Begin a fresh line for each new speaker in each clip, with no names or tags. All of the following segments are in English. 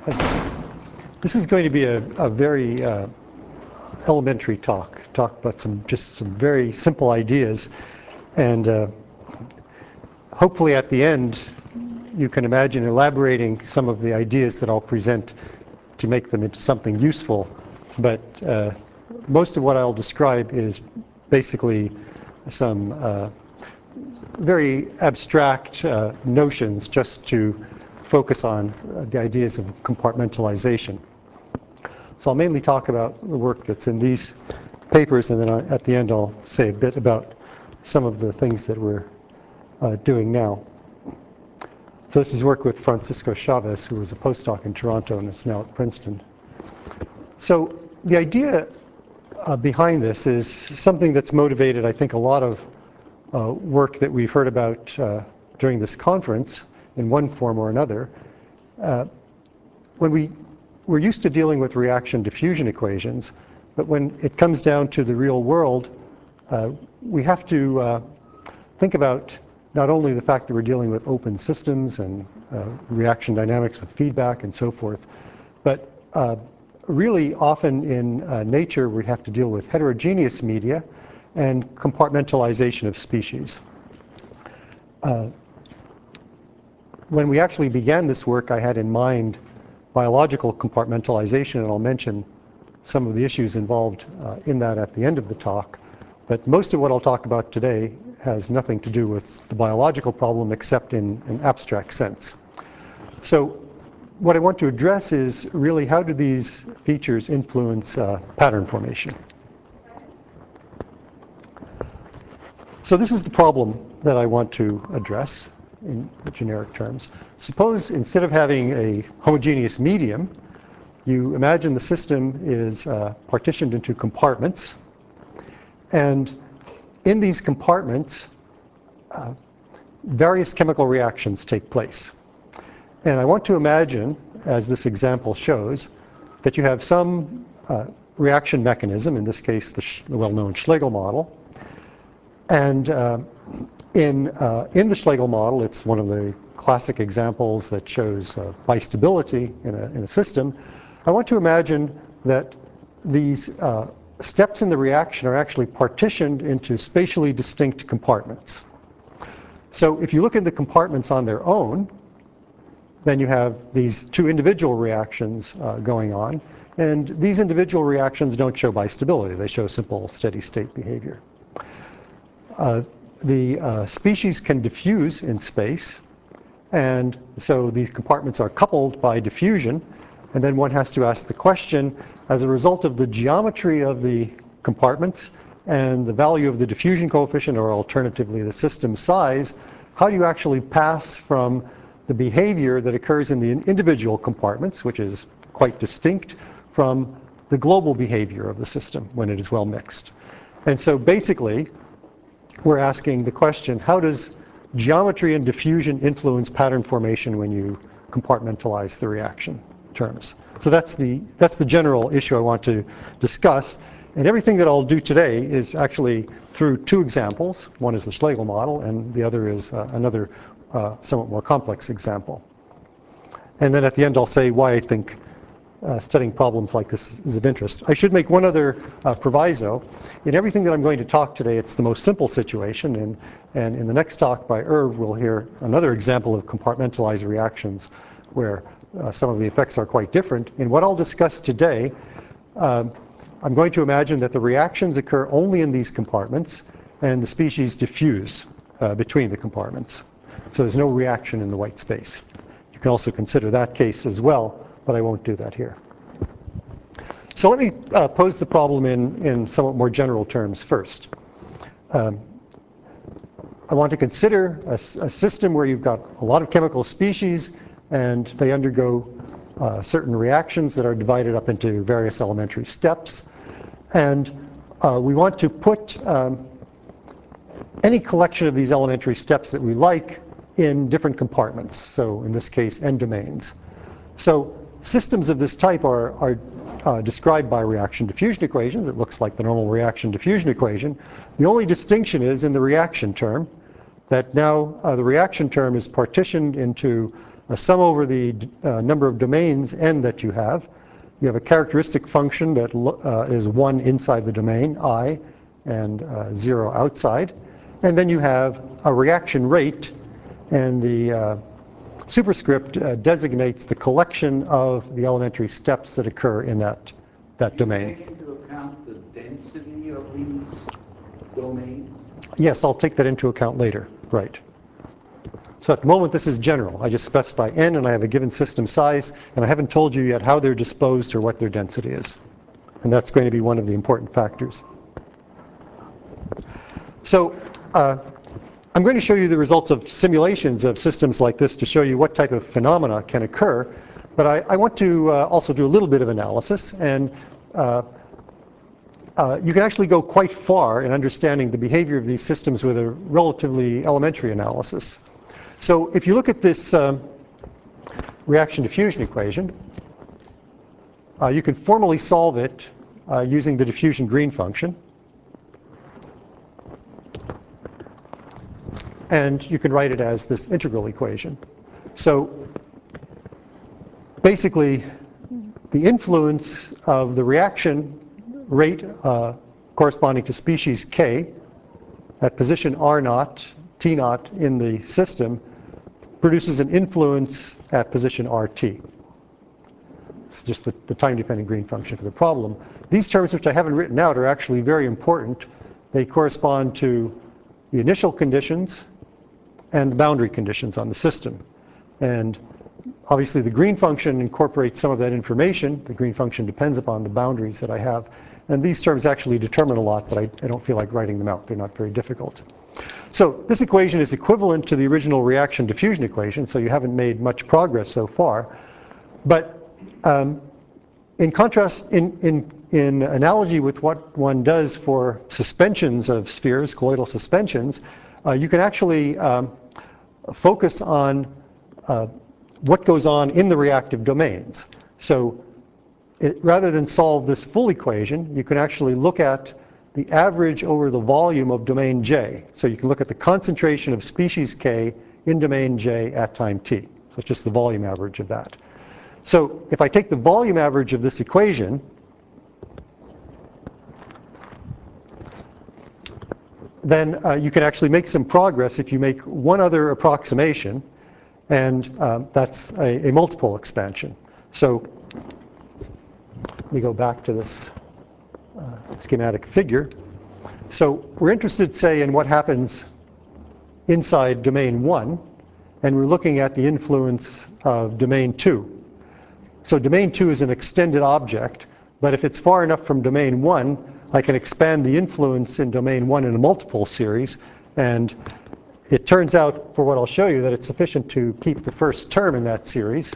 This is going to be a very elementary talk about some very simple ideas, and hopefully at the end you can imagine elaborating some of the ideas that I'll present to make them into something useful. But most of what I'll describe is basically some very abstract notions just to focus on the ideas of compartmentalization. So I'll mainly talk about the work that's in these papers, and then at the end I'll say a bit about some of the things that we're doing now. So this is work with Francisco Chavez, who was a postdoc in Toronto and is now at Princeton. So the idea behind this is something that's motivated, I think, a lot of work that we've heard about during this conference in one form or another. When we're used to dealing with reaction diffusion equations, but when it comes down to the real world, we have to think about not only the fact that we're dealing with open systems and reaction dynamics with feedback and so forth, but really often in nature we have to deal with heterogeneous media and compartmentalization of species. When we actually began this work, I had in mind biological compartmentalization, and I'll mention some of the issues involved in that at the end of the talk. But most of what I'll talk about today has nothing to do with the biological problem except in an abstract sense. So what I want to address is really how do these features influence pattern formation. So this is the problem that I want to address in generic terms. Suppose instead of having a homogeneous medium, you imagine the system is partitioned into compartments. And in these compartments, various chemical reactions take place. And I want to imagine, as this example shows, that you have some reaction mechanism, in this case the well-known Schlegel model. And in the Schlegel model, it's one of the classic examples that shows bistability in a system. I want to imagine that these steps in the reaction are actually partitioned into spatially distinct compartments. So if you look at the compartments on their own, then you have these two individual reactions going on. And these individual reactions don't show bistability. They show simple steady state behavior. The species can diffuse in space. And so these compartments are coupled by diffusion. And then one has to ask the question, as a result of the geometry of the compartments and the value of the diffusion coefficient, or alternatively the system size, how do you actually pass from the behavior that occurs in the individual compartments, which is quite distinct, from the global behavior of the system when it is well mixed? And so basically, we're asking the question, how does geometry and diffusion influence pattern formation when you compartmentalize the reaction terms? So that's the general issue I want to discuss. And everything that I'll do today is actually through two examples. One is the Schlegel model, and the other is another somewhat more complex example. And then at the end I'll say why I think studying problems like this is of interest. I should make one other proviso. In everything that I'm going to talk today, it's the most simple situation. And in the next talk by Irv, we'll hear another example of compartmentalized reactions where some of the effects are quite different. In what I'll discuss today, I'm going to imagine that the reactions occur only in these compartments, and the species diffuse between the compartments. So there's no reaction in the white space. You can also consider that case as well, but I won't do that here. So let me pose the problem in somewhat more general terms first. I want to consider a system where you've got a lot of chemical species, and they undergo certain reactions that are divided up into various elementary steps. And we want to put any collection of these elementary steps that we like in different compartments. So in this case, n domains. So systems of this type are described by reaction diffusion equations. It looks like the normal reaction diffusion equation. The only distinction is in the reaction term, that now the reaction term is partitioned into sum over the number of domains n that you have. You have a characteristic function that is 1 inside the domain, I, and 0 outside. And then you have a reaction rate, and the superscript designates the collection of the elementary steps that occur in that domain.
Do you take into account the density of these domains?
Yes, I'll take that into account later, right. So at the moment this is general. I just specify n and I have a given system size, and I haven't told you yet how they're disposed or what their density is. And that's going to be one of the important factors. So I'm going to show you the results of simulations of systems like this to show you what type of phenomena can occur. But I want to also do a little bit of analysis. And you can actually go quite far in understanding the behavior of these systems with a relatively elementary analysis. So if you look at this reaction diffusion equation, you can formally solve it using the diffusion green function. And you can write it as this integral equation. So basically, the influence of the reaction rate corresponding to species K at position R0, T0 in the system produces an influence at position RT. It's just the time-dependent green function for the problem. These terms, which I haven't written out, are actually very important. They correspond to the initial conditions and the boundary conditions on the system. And obviously the green function incorporates some of that information. The green function depends upon the boundaries that I have. And these terms actually determine a lot, but I don't feel like writing them out. They're not very difficult. So this equation is equivalent to the original reaction diffusion equation, so you haven't made much progress so far. But in contrast, in analogy with what one does for suspensions of spheres, colloidal suspensions, you can actually focus on what goes on in the reactive domains. So rather than solve this full equation, you can actually look at the average over the volume of domain J. So you can look at the concentration of species K in domain J at time t. So it's just the volume average of that. So if I take the volume average of this equation, then you can actually make some progress if you make one other approximation, and that's a multiple expansion. So let me go back to this schematic figure. So we're interested, say, in what happens inside domain 1, and we're looking at the influence of domain 2. So domain 2 is an extended object, but if it's far enough from domain 1, I can expand the influence in domain 1 in a multiple series, and it turns out, for what I'll show you, that it's sufficient to keep the first term in that series.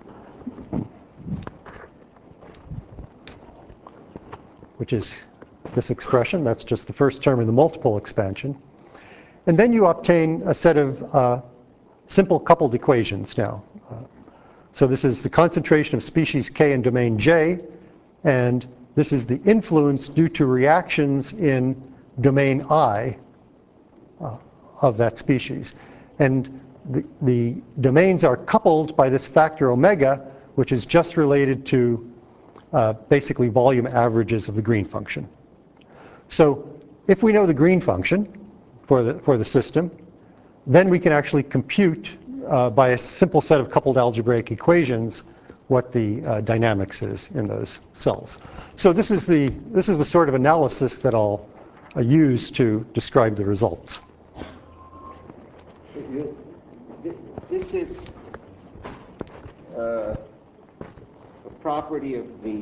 Which is this expression. That's just the first term in the multiple expansion. And then you obtain a set of simple coupled equations now. So this is the concentration of species K in domain J, and this is the influence due to reactions in domain I of that species. And the domains are coupled by this factor omega, which is just related to basically volume averages of the green function. So if we know the green function for the system, then we can actually compute by a simple set of coupled algebraic equations what the dynamics is in those cells. So this is the sort of analysis that I'll use to describe the results.
This is a property of the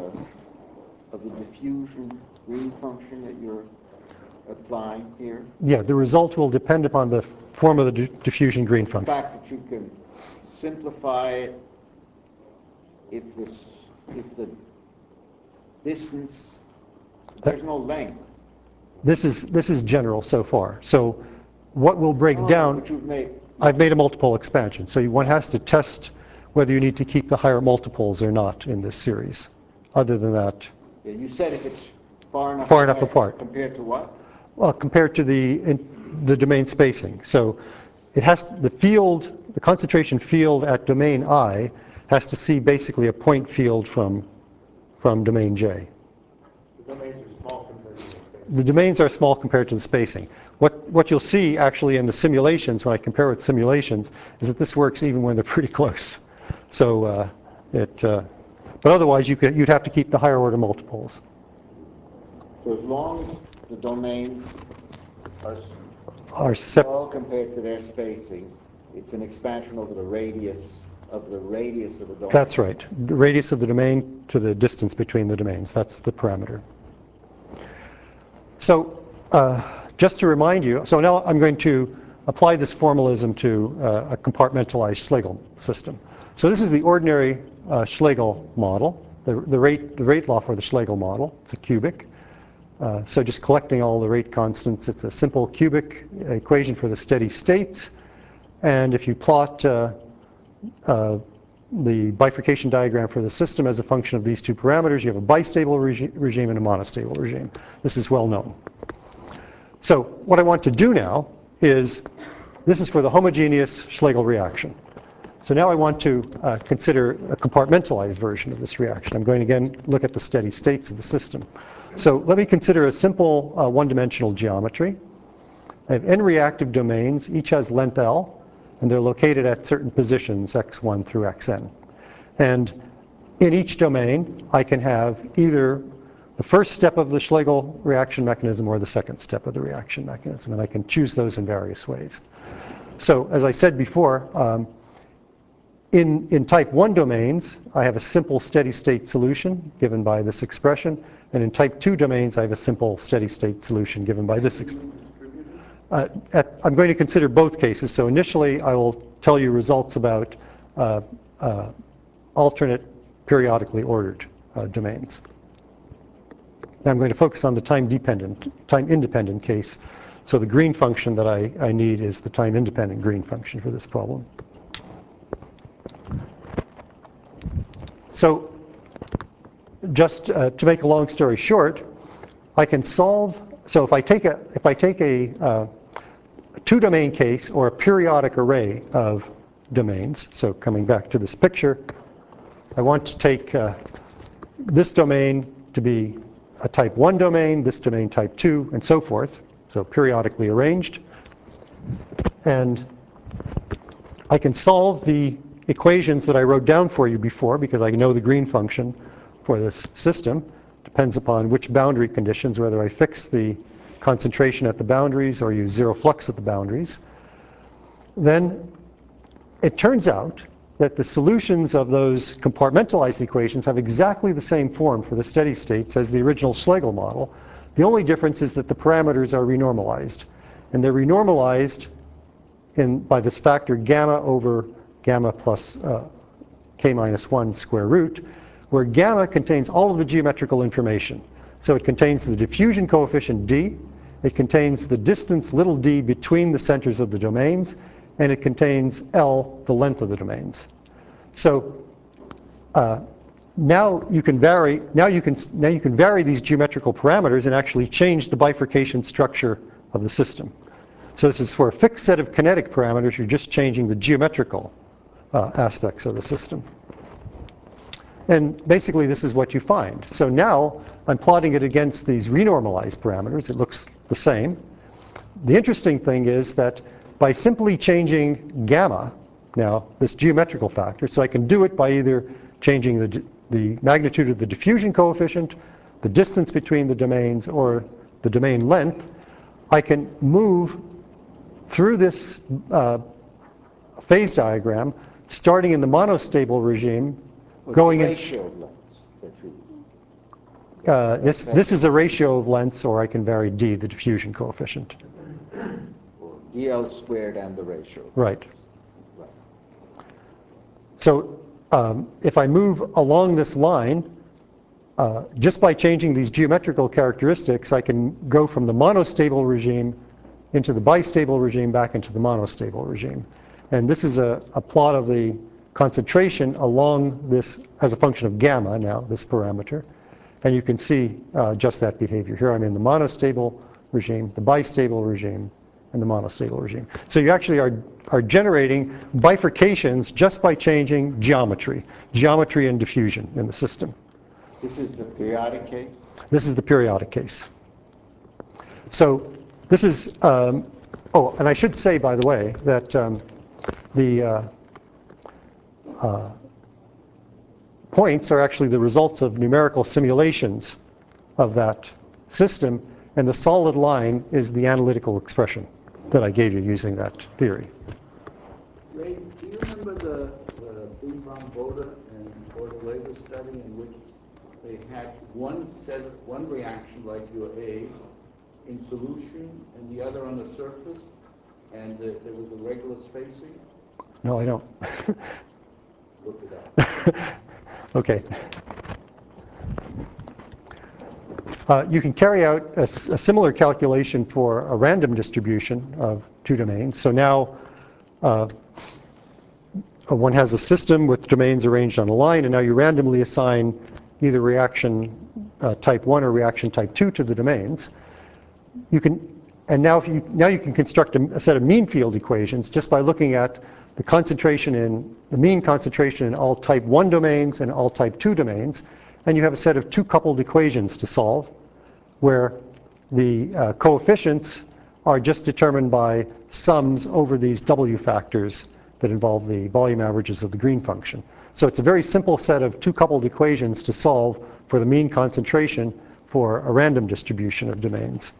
diffusion green function that you're applying here?
Yeah, the result will depend upon the form of the diffusion green function.
The fact that you can simplify it if the distance, there's no length.
This is general so far. So what will break down,
but you've made,
I've made a multiple expansion. So one has to test whether you need to keep the higher multiples or not in this series. Other than that.
Yeah, you said if it's far enough
apart.
Compared to what?
Well, compared to the domain spacing. So the concentration field at domain I has to see basically a point field from domain J.
The domains are small compared to the space.
The domains are small compared to the spacing. What you'll see actually in the simulations, when I compare with simulations, is that this works even when they're pretty close. So but otherwise you'd have to keep the higher order multiples.
So as long as the domains
Are
small compared to their spacings, it's an expansion over the radius of the domain.
That's right. The radius of the domain to the distance between the domains. That's the parameter. So just to remind you, so now I'm going to apply this formalism to a compartmentalized Schlegel system. So this is the ordinary Schlegel model, the rate law for the Schlegel model. It's a cubic. So just collecting all the rate constants, it's a simple cubic equation for the steady states. And if you plot the bifurcation diagram for the system as a function of these two parameters, you have a bistable regime and a monostable regime. This is well known. So what I want to do now is, this is for the homogeneous Schlegel reaction. So now I want to consider a compartmentalized version of this reaction. I'm going to again look at the steady states of the system. So let me consider a simple one-dimensional geometry. I have n reactive domains, each has length L, and they're located at certain positions, x1 through xn. And in each domain, I can have either the first step of the Schlegel reaction mechanism or the second step of the reaction mechanism, and I can choose those in various ways. So as I said before, in type 1 domains, I have a simple steady state solution given by this expression, and in type 2 domains, I have a simple steady state solution given by this expression. I'm going to consider both cases. So initially, I will tell you results about alternate periodically ordered domains. Now I'm going to focus on the time-independent case. So the green function that I need is the time-independent green function for this problem. So just to make a long story short, I can solve. So if I take a two-domain case or a periodic array of domains, so coming back to this picture, I want to take this domain to be a type 1 domain, this domain type 2, and so forth, so periodically arranged. And I can solve the equations that I wrote down for you before because I know the green function for this system. Depends upon which boundary conditions, whether I fix the concentration at the boundaries or use zero flux at the boundaries. Then it turns out that the solutions of those compartmentalized equations have exactly the same form for the steady states as the original Schlegel model. The only difference is that the parameters are renormalized. And they're renormalized by this factor gamma over gamma plus k minus 1 square root, where gamma contains all of the geometrical information. So it contains the diffusion coefficient d, it contains the distance little d between the centers of the domains, and it contains L, the length of the domains. So now you can vary these geometrical parameters and actually change the bifurcation structure of the system. So this is for a fixed set of kinetic parameters. You're just changing the geometrical aspects of the system. And basically, this is what you find. So now I'm plotting it against these renormalized parameters. It looks the same. The interesting thing is that by simply changing gamma, now this geometrical factor, so I can do it by either changing the magnitude of the diffusion coefficient, the distance between the domains, or the domain length, I can move through this phase diagram, starting in the monostable regime, going in.
Ratio of lengths.
This is a ratio of lengths, or I can vary d, the diffusion coefficient.
Or dl squared and the ratio.
Right. So if I move along this line, just by changing these geometrical characteristics, I can go from the monostable regime into the bistable regime, back into the monostable regime. And this is a plot of the concentration along this as a function of gamma now, this parameter. And you can see just that behavior. Here I'm in the monostable regime, the bistable regime, and the monostable regime. So you actually are generating bifurcations just by changing geometry and diffusion in the system.
This is the periodic case?
This is the periodic case. So this is, oh, and I should say, by the way, that the points are actually the results of numerical simulations of that system, and the solid line is the analytical expression that I gave you using that theory.
Ray, do you remember the Beam-Von Boda and Ortoleva study in which they had one reaction like your A in solution and the other on the surface, and there was a regular spacing?
No, I don't.
Look it up.
Okay. You can carry out a similar calculation for a random distribution of two domains. So now one has a system with domains arranged on a line, and now you randomly assign either reaction type 1 or reaction type 2 to the domains. Now you can construct a set of mean field equations just by looking at the mean concentration in all type 1 domains and all type 2 domains, and you have a set of two coupled equations to solve, where the coefficients are just determined by sums over these W factors that involve the volume averages of the green function. So it's a very simple set of two coupled equations to solve for the mean concentration for a random distribution of domains.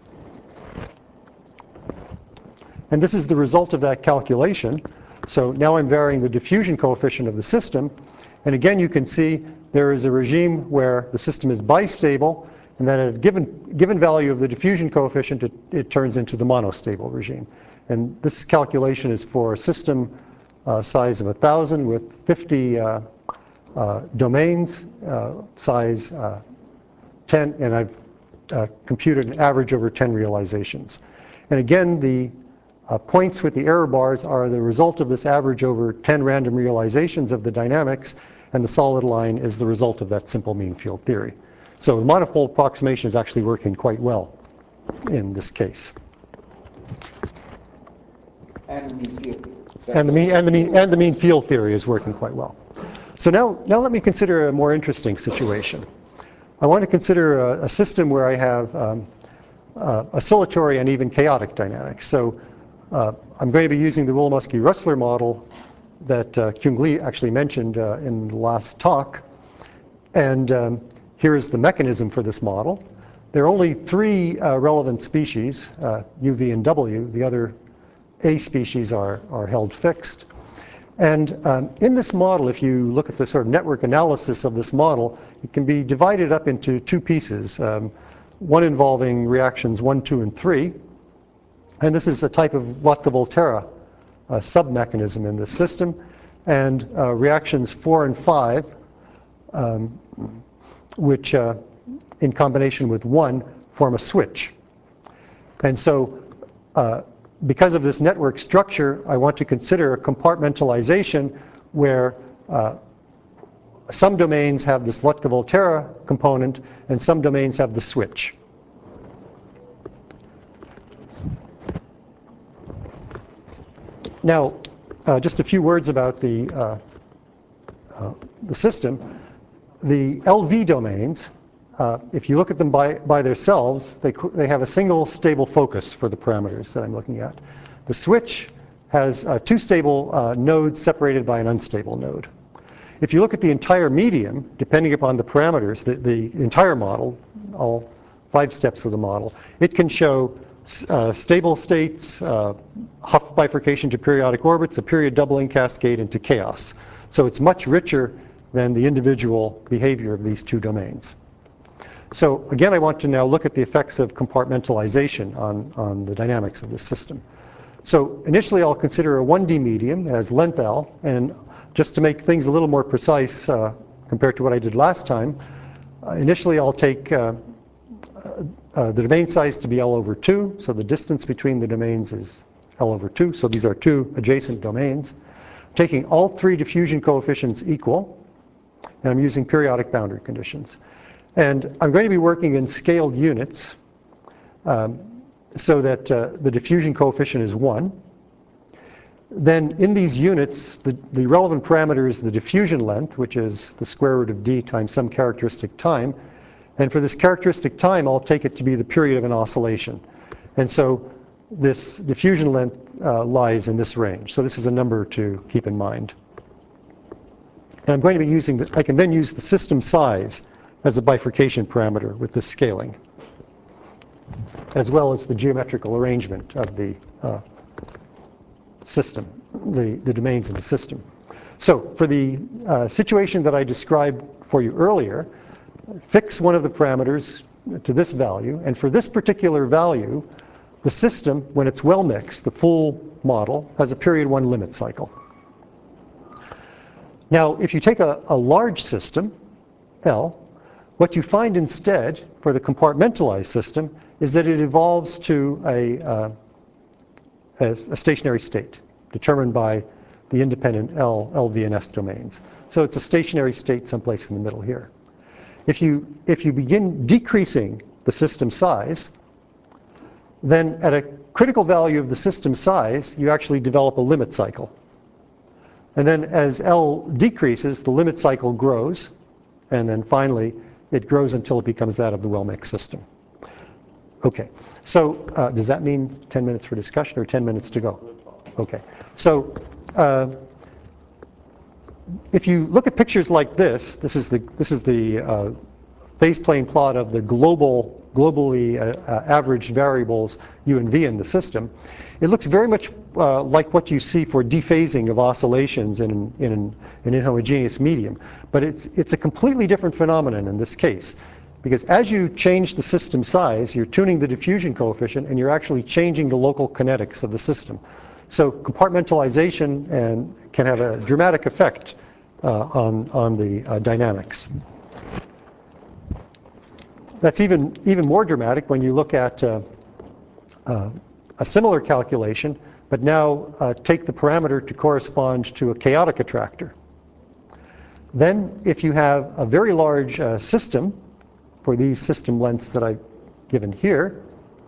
And this is the result of that calculation. So now I'm varying the diffusion coefficient of the system. And again, you can see there is a regime where the system is bistable, and then at a given value of the diffusion coefficient, it turns into the monostable regime. And this calculation is for a system size of 1,000 with 50 domains, size 10, and I've computed an average over 10 realizations. And again, the points with the error bars are the result of this average over 10 random realizations of the dynamics, and the solid line is the result of that simple mean field theory. So the monopole approximation is actually working quite well in this case.
And the mean field theory.
And the mean field theory is working quite well. So now let me consider a more interesting situation. I want to consider a system where I have oscillatory and even chaotic dynamics. So I'm going to be using the Wilimovsky-Russler model that Kyung Lee actually mentioned in the last talk. And here is the mechanism for this model. There are only three relevant species, U, V, and W. The other A species are held fixed. And in this model, if you look at the sort of network analysis of this model, it can be divided up into two pieces, one involving reactions 1, 2, and 3. And this is a type of Lotka-Volterra sub-mechanism in this system. And reactions 4 and 5, which in combination with 1 form a switch. And so because of this network structure, I want to consider a compartmentalization where some domains have this Lotka-Volterra component and some domains have the switch. Now, just a few words about the system. The LV domains, if you look at them by themselves, they have a single stable focus for the parameters that I'm looking at. The switch has two stable nodes separated by an unstable node. If you look at the entire medium, depending upon the parameters, the entire model, all 5 steps of the model, it can show stable states, Hopf bifurcation to periodic orbits, a period doubling cascade into chaos. So it's much richer than the individual behavior of these two domains. So again, I want to now look at the effects of compartmentalization on the dynamics of this system. So initially, I'll consider a 1D medium that has length L, and just to make things a little more precise compared to what I did last time, initially I'll take the domain size to be L over 2, so the distance between the domains is L over 2, so these are two adjacent domains. Taking all 3 diffusion coefficients equal, and I'm using periodic boundary conditions. And I'm going to be working in scaled units. so that the diffusion coefficient is 1. Then in these units, the relevant parameter is the diffusion length, which is the square root of d times some characteristic time. And for this characteristic time, I'll take it to be the period of an oscillation. And so this diffusion length lies in this range. So this is a number to keep in mind. And I'm going to be using, I can then use the system size as a bifurcation parameter with this scaling, as well as the geometrical arrangement of the system, the domains in the system. So for the situation that I described for you earlier, fix one of the parameters to this value, and for this particular value, the system, when it's well mixed, the full model, has a period 1 limit cycle. Now, if you take a large system, L, what you find instead for the compartmentalized system is that it evolves to a stationary state determined by the independent L, LV, and S domains. So it's a stationary state someplace in the middle here. If you begin decreasing the system size, then at a critical value of the system size, you actually develop a limit cycle. And then as L decreases, the limit cycle grows, and then finally it grows until it becomes that of the well-mixed system. Okay, so does that mean 10 minutes for discussion or 10 minutes to go? Okay, so if you look at pictures like this, this is the phase plane plot of the globally averaged variables U and V in the system. It looks very much like what you see for dephasing of oscillations in an inhomogeneous medium. But it's a completely different phenomenon in this case. Because as you change the system size, you're tuning the diffusion coefficient, and you're actually changing the local kinetics of the system. So compartmentalization can have a dramatic effect on the dynamics. That's even more dramatic when you look at a similar calculation, but now take the parameter to correspond to a chaotic attractor. Then if you have a very large system, for these system lengths that I've given here,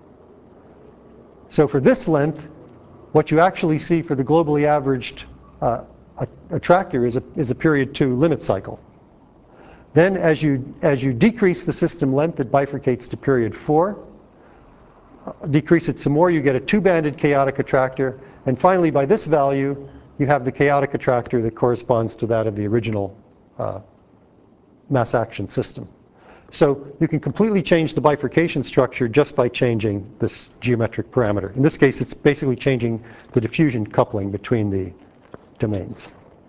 so for this length, what you actually see for the globally averaged attractor is a period 2 limit cycle. Then as you decrease the system length, it bifurcates to period 4. Decrease it some more, you get a 2-banded chaotic attractor. And finally, by this value, you have the chaotic attractor that corresponds to that of the original mass action system. So you can completely change the bifurcation structure just by changing this geometric parameter. In this case, it's basically changing the diffusion coupling between the domains.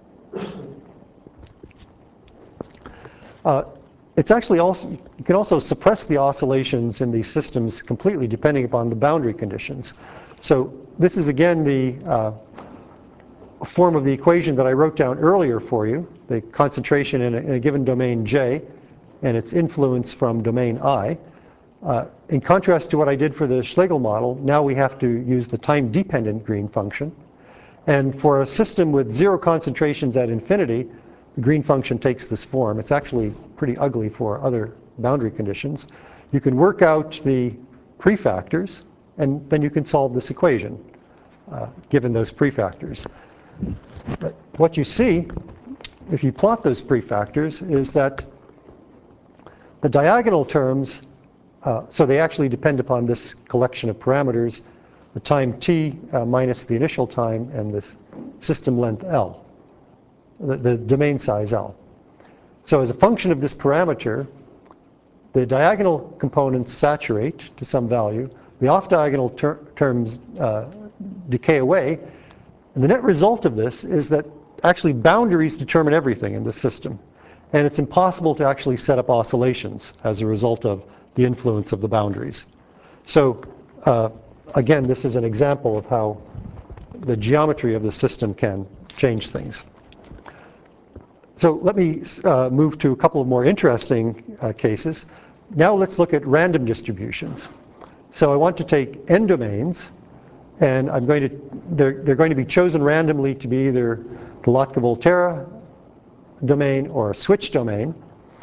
It's actually also, you can also suppress the oscillations in these systems completely depending upon the boundary conditions. So this is again the form of the equation that I wrote down earlier for you, the concentration in a given domain J and its influence from domain I. In contrast to what I did for the Schlegel model, now we have to use the time-dependent Green function. And for a system with 0 concentrations at infinity, the Green function takes this form. It's actually pretty ugly for other boundary conditions. You can work out the prefactors, and then you can solve this equation, given those prefactors. But what you see, if you plot those prefactors, is that the diagonal terms, so they actually depend upon this collection of parameters, the time t minus the initial time, and this system length L, the domain size L. So as a function of this parameter, the diagonal components saturate to some value, the off-diagonal terms decay away, and the net result of this is that actually boundaries determine everything in the system. And it's impossible to actually set up oscillations as a result of the influence of the boundaries. So again, this is an example of how the geometry of the system can change things. So let me move to a couple of more interesting cases. Now let's look at random distributions. So I want to take n domains, and they're going to be chosen randomly to be either the Lotka-Volterra domain or a switch domain.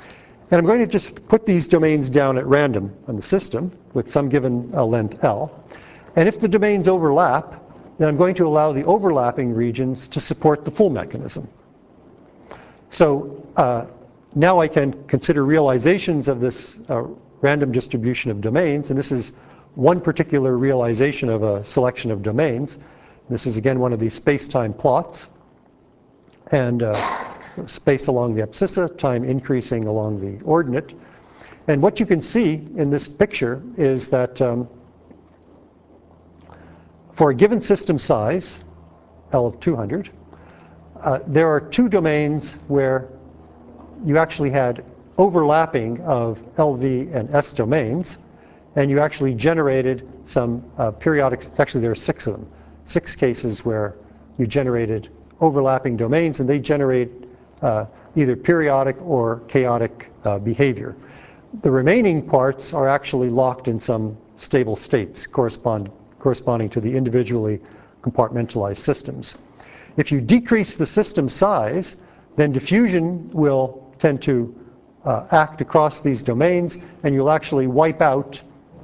And I'm going to just put these domains down at random on the system with some given length L. And if the domains overlap, then I'm going to allow the overlapping regions to support the full mechanism. So now I can consider realizations of this random distribution of domains. And this is one particular realization of a selection of domains. This is, again, one of these space-time plots. And space along the abscissa, time increasing along the ordinate. And what you can see in this picture is that for a given system size, L of 200, there are two domains where you actually had overlapping of LV and S domains, and you actually generated some periodic, actually there are 6 of them, 6 cases where you generated overlapping domains, and they generate either periodic or chaotic behavior. The remaining parts are actually locked in some stable states corresponding to the individually compartmentalized systems. If you decrease the system size, then diffusion will tend to act across these domains, and you'll actually wipe out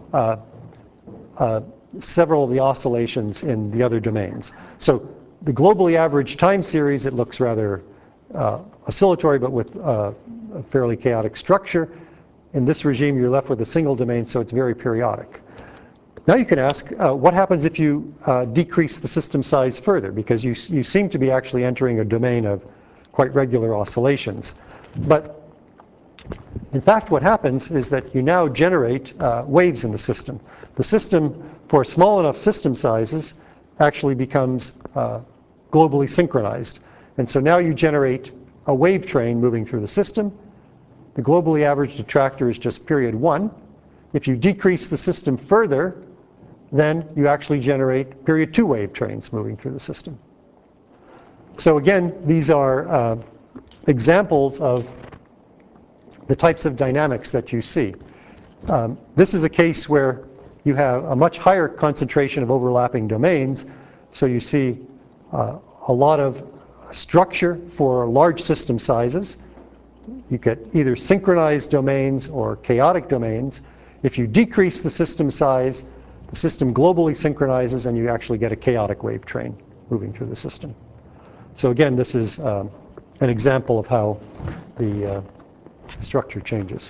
several of the oscillations in the other domains. So the globally averaged time series, it looks rather oscillatory, but with a fairly chaotic structure. In this regime, you're left with a single domain, so it's very periodic. Now you can ask, what happens if you decrease the system size further? Because you seem to be actually entering a domain of quite regular oscillations. But in fact, what happens is that you now generate waves in the system. The system, for small enough system sizes, actually becomes globally synchronized. And so now you generate a wave train moving through the system. The globally averaged attractor is just period 1. If you decrease the system further, then you actually generate period 2 wave trains moving through the system. So again, these are examples of the types of dynamics that you see. This is a case where you have a much higher concentration of overlapping domains. So you see a lot of structure for large system sizes. You get either synchronized domains or chaotic domains. If you decrease the system size, the system globally synchronizes, and you actually get a chaotic wave train moving through the system. So again, this is an example of how the structure changes.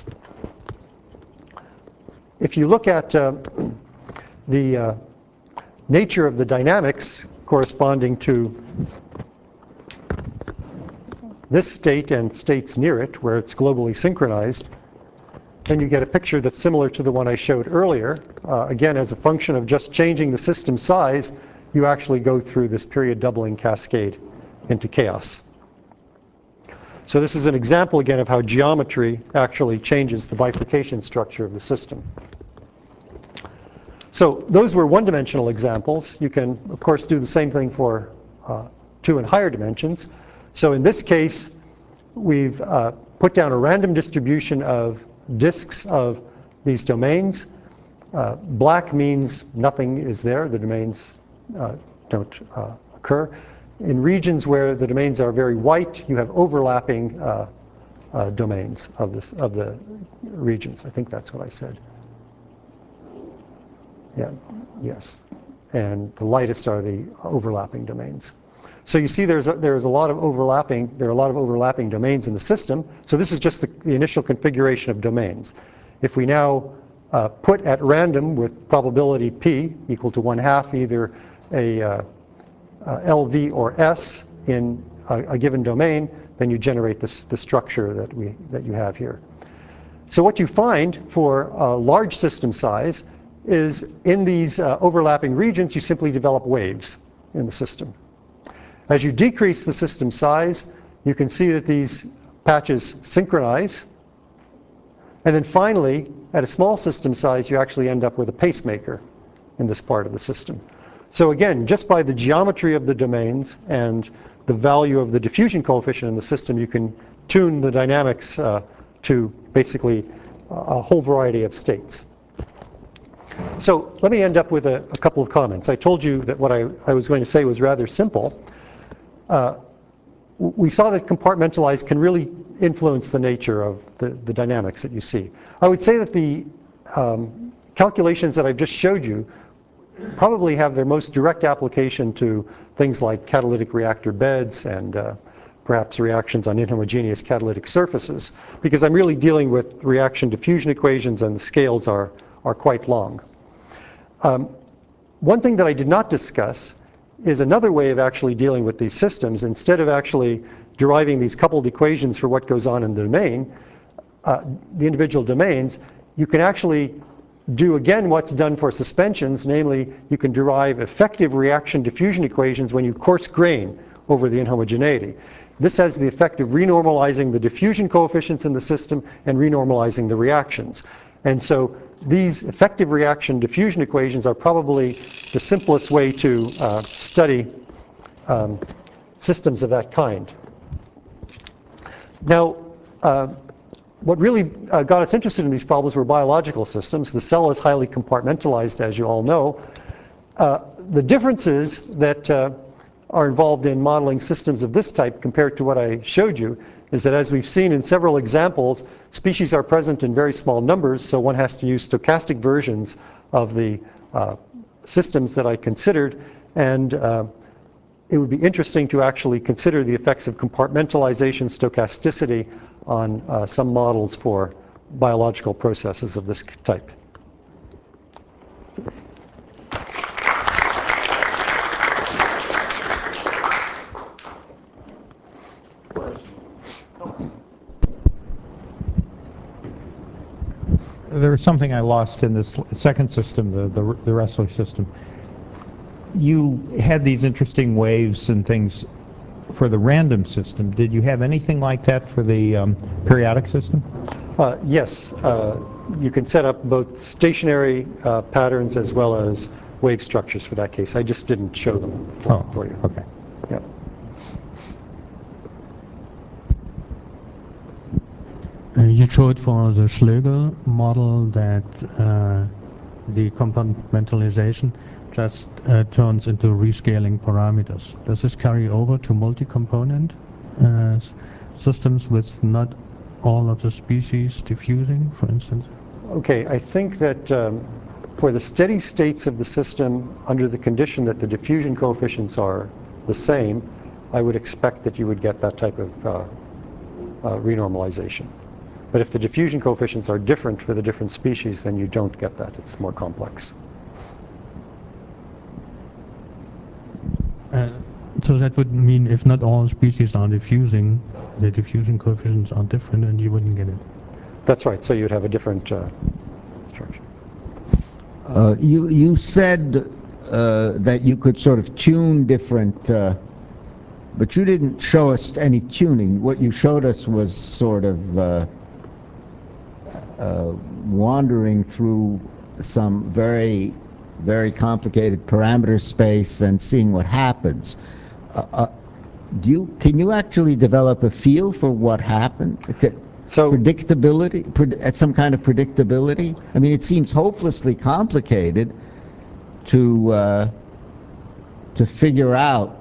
If you look at the nature of the dynamics corresponding to this state and states near it, where it's globally synchronized, then you get a picture that's similar to the one I showed earlier. Again, as a function of just changing the system size, you actually go through this period doubling cascade into chaos. So this is an example, again, of how geometry actually changes the bifurcation structure of the system. So those were one-dimensional examples. You can, of course, do the same thing for 2 and higher dimensions. So in this case, we've put down a random distribution of disks of these domains. Black means nothing is there. The domains don't occur. In regions where the domains are very white, you have overlapping domains of the regions. I think that's what I said. Yeah, yes. And the lightest are the overlapping domains. So you see there's a lot of overlapping, there are a lot of overlapping domains in the system. So this is just the initial configuration of domains. If we now put at random with probability p equal to 1/2 either a LV or S in a given domain, then you generate the structure that you have here. So what you find for a large system size is in these overlapping regions, you simply develop waves in the system. As you decrease the system size, you can see that these patches synchronize. And then finally, at a small system size, you actually end up with a pacemaker in this part of the system. So again, just by the geometry of the domains and the value of the diffusion coefficient in the system, you can tune the dynamics to basically a whole variety of states. So let me end up with a couple of comments. I told you that what I was going to say was rather simple. we saw that compartmentalized can really influence the nature of the dynamics that you see. I would say that the calculations that I've just showed you probably have their most direct application to things like catalytic reactor beds and perhaps reactions on inhomogeneous catalytic surfaces, because I'm really dealing with reaction diffusion equations and the scales are quite long. One thing that I did not discuss is another way of actually dealing with these systems. Instead of actually deriving these coupled equations for what goes on in the domain, the individual domains, you can actually do again what's done for suspensions, namely you can derive effective reaction diffusion equations when you coarse grain over the inhomogeneity. This has the effect of renormalizing the diffusion coefficients in the system and renormalizing the reactions. And so these effective reaction diffusion equations are probably the simplest way to study systems of that kind. Now, what really got us interested in these problems were biological systems. The cell is highly compartmentalized, as you all know. The differences that are involved in modeling systems of this type compared to what I showed you is that, as we've seen in several examples, species are present in very small numbers, so one has to use stochastic versions of the systems that I considered, and it would be interesting to actually consider the effects of compartmentalization stochasticity on some models for biological processes of this type.
There was something I lost in this second system, the Ressler system. You had these interesting waves and things for the random system. Did you have anything like that for the periodic system?
Yes. You can set up both stationary patterns as well as wave structures for that case. I just didn't show them for you.
Okay.
Yeah.
You showed for the Schlegel model that the compartmentalization just turns into rescaling parameters. Does this carry over to multi-component systems with not all of the species diffusing, for instance?
Okay, I think that for the steady states of the system, under the condition that the diffusion coefficients are the same, I would expect that you would get that type of renormalization. But if the diffusion coefficients are different for the different species, then you don't get that. It's more complex.
So that would mean if not all species are diffusing, the diffusion coefficients are different and you wouldn't get it.
That's right. So you'd have a different structure.
You said that you could sort of tune different, but you didn't show us any tuning. What you showed us was sort of wandering through some very, very complicated parameter space and seeing what happens. Can you actually develop a feel for what happened? So predictability, some kind of predictability? I mean, it seems hopelessly complicated to figure out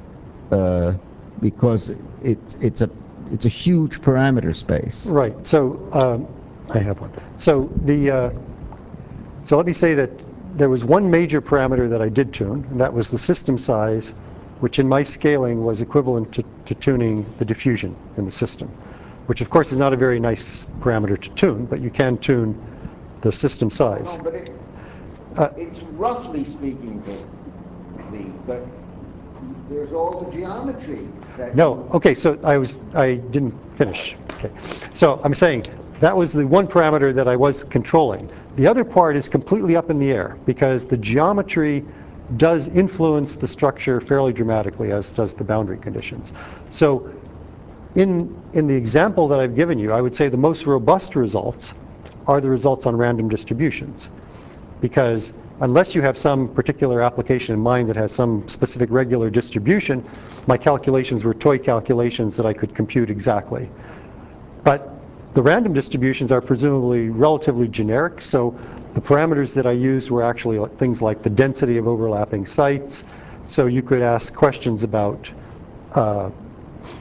because it's a huge parameter space.
Right. So I have one. So so let me say that there was one major parameter that I did tune, and that was the system size, which in my scaling was equivalent to tuning the diffusion in the system, which of course is not a very nice parameter to tune, but you can tune the system size.
No, but it's roughly speaking but there's all the geometry.
No, okay, so I didn't finish. Okay, so I'm saying that was the one parameter that I was controlling. The other part is completely up in the air because the geometry does influence the structure fairly dramatically, as does the boundary conditions. So in the example that I've given you, I would say the most robust results are the results on random distributions, because unless you have some particular application in mind that has some specific regular distribution, my calculations were toy calculations that I could compute exactly. But the random distributions are presumably relatively generic, so the parameters that I used were actually things like the density of overlapping sites. So you could ask questions about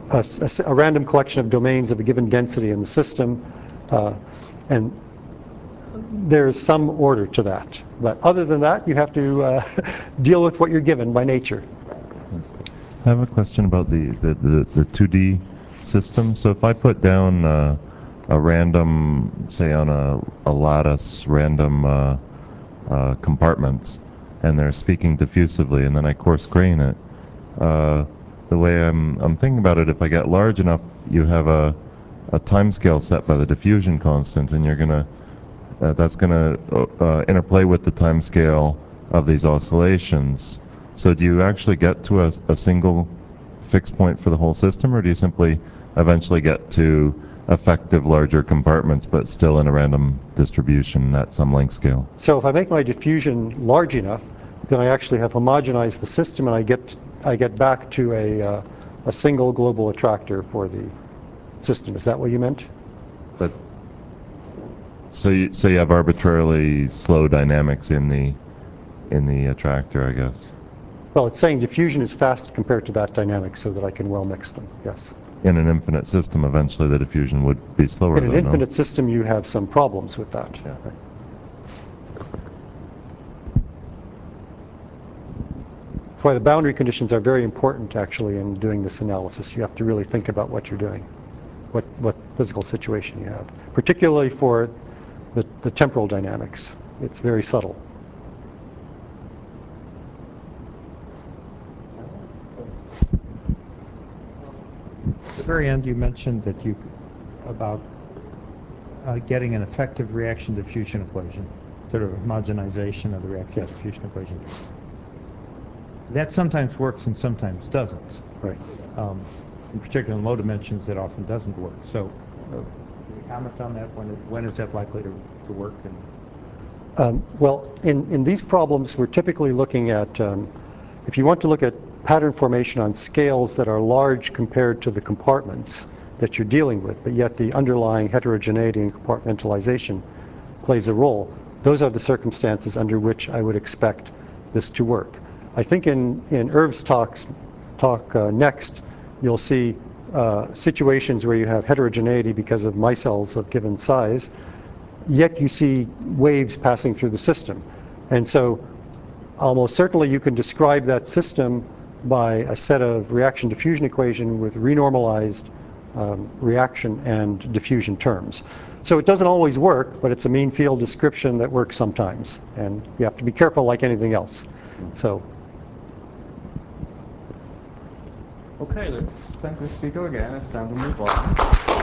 a random collection of domains of a given density in the system, and there's some order to that. But other than that, you have to deal with what you're given by nature.
I have a question about the 2D system. So if I put down a random, say on a lattice, random compartments, and they're speaking diffusively, and then I coarse grain it, the way I'm thinking about it, if I get large enough, you have a time scale set by the diffusion constant, and you're gonna that's gonna interplay with the time scale of these oscillations. So do you actually get to a single fixed point for the whole system, or do you simply eventually get to effective larger compartments but still in a random distribution at some length scale?
So if I make my diffusion large enough, then I actually have homogenized the system, and I get back to a single global attractor for the system. Is that what you meant?
But so you have arbitrarily slow dynamics in the attractor, I guess.
Well, it's saying diffusion is fast compared to that dynamic, so that I can well mix them. Yes.
In an infinite system, eventually the diffusion would be slower.
In an infinite system, you have some problems with that.
Yeah.
Right. That's why the boundary conditions are very important, actually, in doing this analysis. You have to really think about what you're doing, what physical situation you have, particularly for the temporal dynamics. It's very subtle.
At the very end, you mentioned that about getting an effective reaction diffusion equation, sort of homogenization of the reaction diffusion equation. That sometimes works and sometimes doesn't.
Right.
In particular, in low dimensions, it often doesn't work. So, can you comment on that? When is that likely to work?
Well, in these problems, we're typically looking at, if you want to look at pattern formation on scales that are large compared to the compartments that you're dealing with, but yet the underlying heterogeneity and compartmentalization plays a role, those are the circumstances under which I would expect this to work. I think in Irv's talk next, you'll see situations where you have heterogeneity because of micelles of given size, yet you see waves passing through the system. And so almost certainly you can describe that system by a set of reaction diffusion equation with renormalized reaction and diffusion terms. So it doesn't always work, but it's a mean field description that works sometimes. And you have to be careful like anything else. So.
Okay, let's thank the speaker again. It's time to move on.